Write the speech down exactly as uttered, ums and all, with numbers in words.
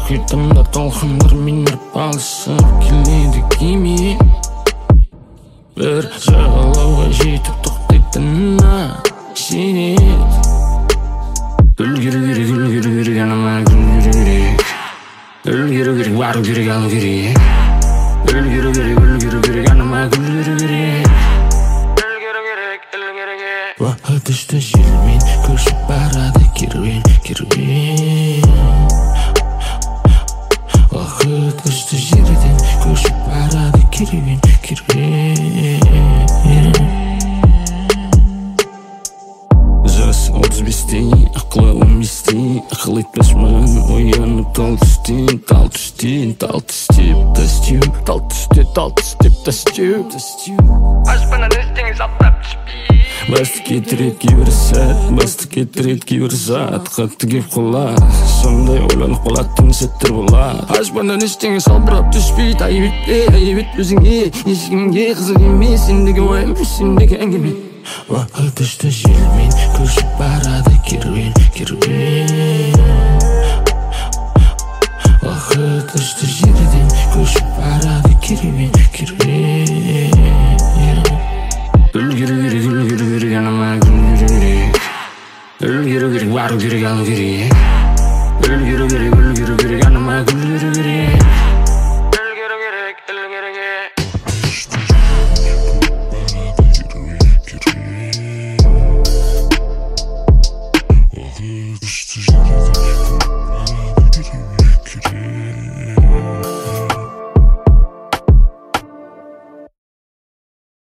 мұхитымда толқындар минеріп алысып келеді кеме. Бір жағалауға жетіп тоқтайтынына сенеді. Гүл керу керек, гүл керу керек, анама гүл керу керек. Гүл керу керек, бару керек, алу керек. Гүл керу керек, гүл керу керек, анама гүл керу керек. Гүл керу керек, гүл керу керек. Уақыт ұшты желмен көшіп барады керуен, керуен. Уақыт ұшты жерден көшіп барады керуен, керуен. Жас отыз бесте, ақылы он бесте, ақыл етпес маған оянып тал түстен, тал түстен, тал түстеп тастеу, тал түсте, тал түстеп тастеу. Аспаннан іздеңіз аптап түспей. Басты кетірет кейбір сәт, басты кетірет кейбір зат, қатты кеп құлад, сондай ойланып қалатын сәттер болады. Аспаннан іздеңіз албырап түспей, айып етпе, айып етпе өзіңе, ешкімге қызық емес, сендегі уайым, сендегі әңгіме. Уақыт ұшты желмен көшіп барады керуен, керуен.